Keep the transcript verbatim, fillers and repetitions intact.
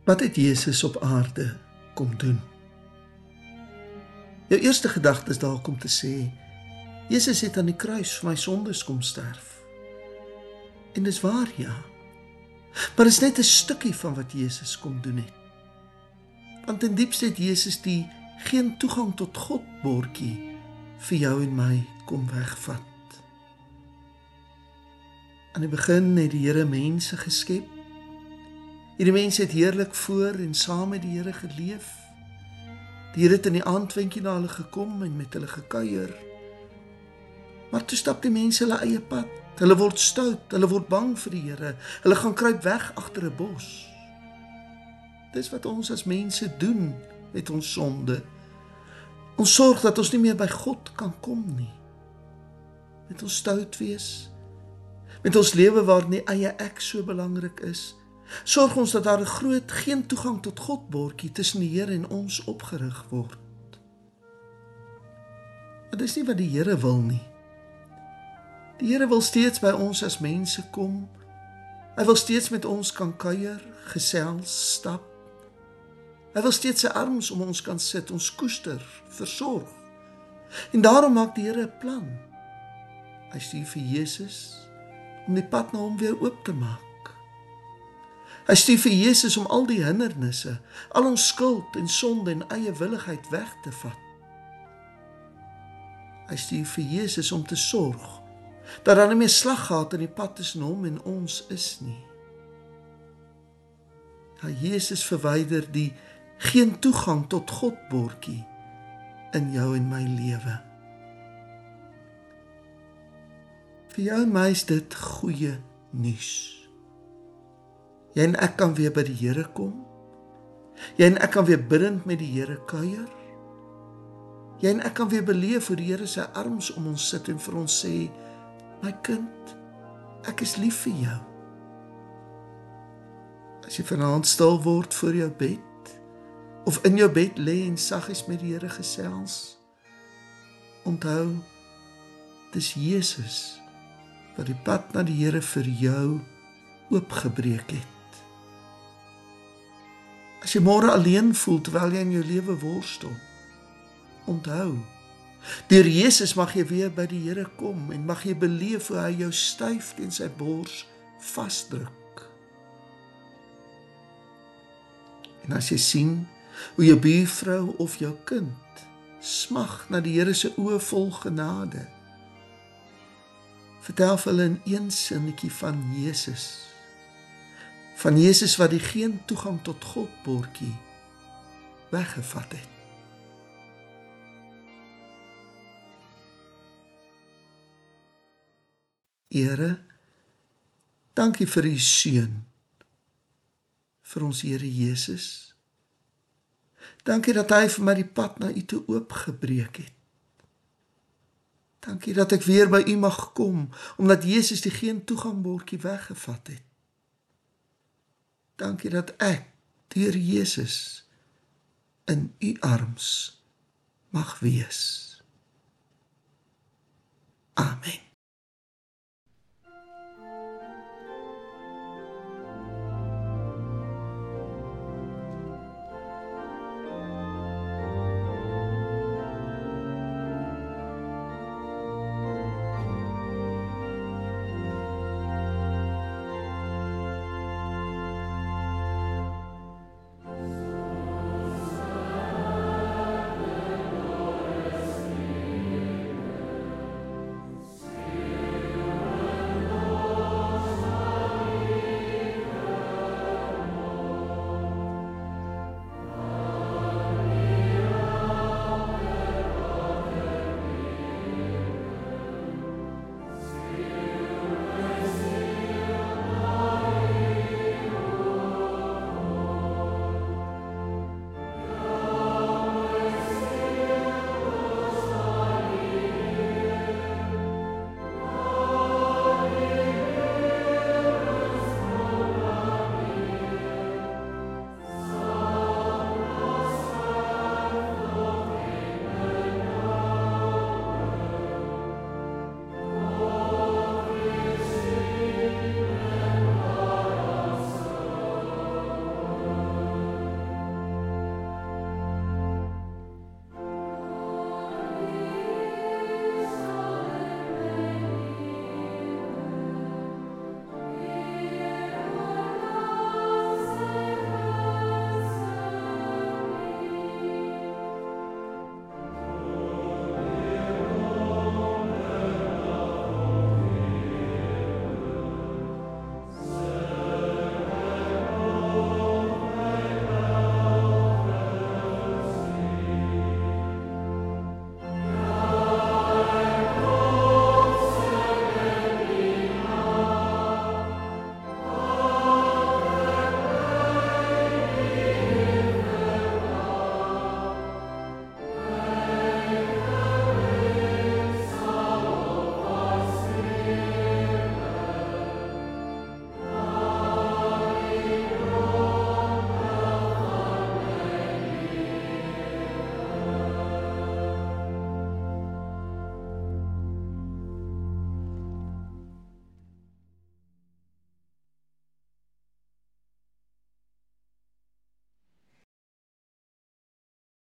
Wat het Jesus op aarde kom doen? Jou eerste gedagte is dalk om te sê, Jesus het aan die kruis vir my sondes kom sterf. En dis waar, ja. Maar is net 'n stukkie van wat Jesus kom doen het. Want in diepste het Jesus die geen toegang tot God bordjie vir jou en my kom wegvat. Aan die begin het die Here mense geskep. Hierdie mense het heerlik voor en saam met die Here geleef. Die Here het in die aandwinkie na hulle gekom en met hulle gekuier. Maar toe stap die mense hulle eie pad. Hulle word stout, hulle word bang vir die Here. Hulle gaan kruip weg agter 'n bos. Dis wat ons as mense doen met ons sonde. Ons sorg dat ons nie meer by God kan kom nie. Met ons stout wees, met ons lewe waar nie eie ek so belangrik is, sorg ons dat daar 'n groot geen toegang tot God bordjie tussen die Here en ons opgerig word. Maar dis nie wat die Here wil nie. Die Here wil steeds by ons as mense kom. Hy wil steeds met ons kan kuier, gesels, stap. Hy wil steeds sy arms om ons kan sit, ons koester, versorg. En daarom maak die Here 'n plan. Hy stuur vir Jesus om die pad na hom weer oop te maak. Hy stuur vir Jesus om al die hindernisse, al ons skuld en sonde en eie willigheid weg te vat. Hy stuur vir Jesus om te sorg dat daar nie meer slaggat in die pad tussen hom en ons is nie. Ja, Jesus verwyder die geen toegang tot God bordjie in jou en my lewe. Vir jou en my is dit goeie nuus. Jy en ek kan weer by die Here kom. Jy en ek kan weer bidend met die Here kuier. Jy en ek kan weer beleef hoe die Here sy arms om ons sit en vir ons sê, my kind, ek is lief vir jou. As jy vanaand stil word voor jou bed, of in jou bed lê en saggies met die Here gesels, onthou, dis Jesus wat die pad na die Here vir jou oopgebreek het. As jy môre alleen voel terwyl jy in jou lewe worstel, onthou, deur Jesus mag jy weer by die Here kom en mag jy beleef hoe hy jou styf teen sy bors vasdruk. En as jy sien hoe jou buurvrou of jou kind smag na die Here se oë vol genade, vertel vir hulle in een sinnetjie van Jesus. Van Jesus wat die geen toegang tot God bordjie weggevat het. Here, dankie vir u seun, vir ons Here Jesus. Dankie dat hy vir my die pad na u toe oopgebreek het. Dankie dat ek weer by u mag kom, omdat Jesus die geen toegangbordjie weggevat het. Dankie dat ek, deur Jesus, in u arms mag wees. Amen.